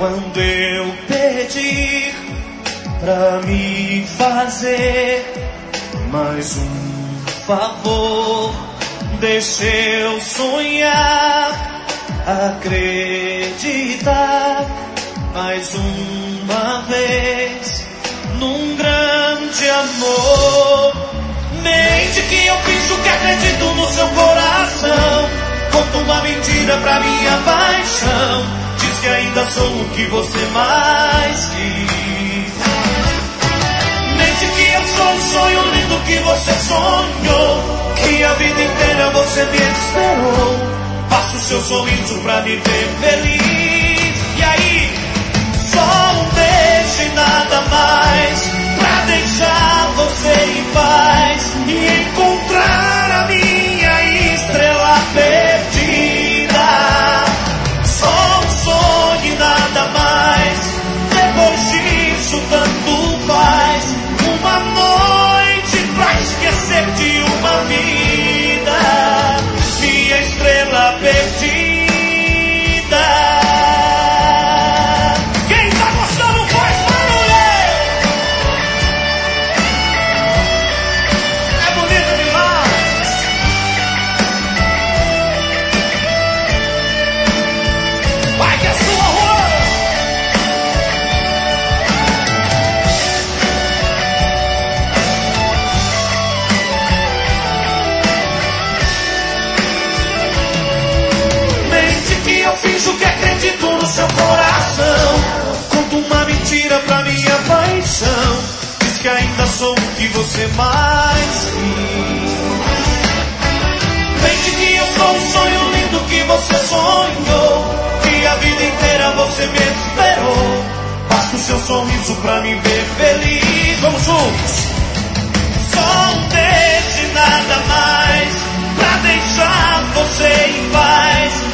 Quando eu pedir pra me fazer mais um favor, deixa eu sonhar, acreditar mais uma vez num grande amor. Mente que eu finjo que acredito no seu coração, conto uma mentira pra minha paixão, diz que ainda sou o que você mais quis. Mente que eu sou um sonho lindo que você sonhou, que a vida inteira você me esperou, faço seu sorriso pra me ver feliz. E aí, só um beijo e nada mais, pra deixar você em paz e encontrar a minha estrela perdida. Só um sonho e nada mais, depois disso tanto faz. Uma noite pra esquecer de uma vida, minha estrela perdida. Quem tá gostando faz barulho! É bonito demais! Vai que é sua rua! Eu finjo que acredito no seu coração, conto uma mentira pra minha paixão, diz que ainda sou o que você mais quis. Mente que eu sou um sonho lindo que você sonhou, que a vida inteira você me esperou, faço o seu sorriso pra me ver feliz. Vamos juntos! Só um beijo e nada mais, pra deixar você em paz